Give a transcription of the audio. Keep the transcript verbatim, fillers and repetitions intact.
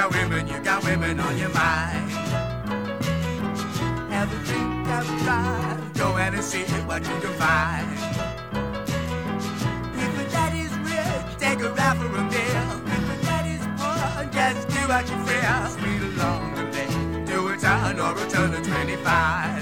got women, you got women on your mind. Have a drink, have a drive, go out and see what you can find. If your daddy's rich, take her out for a meal. If your daddy's poor, just do what you feel. Speed along the lane, do a turn or a turn of twenty-five.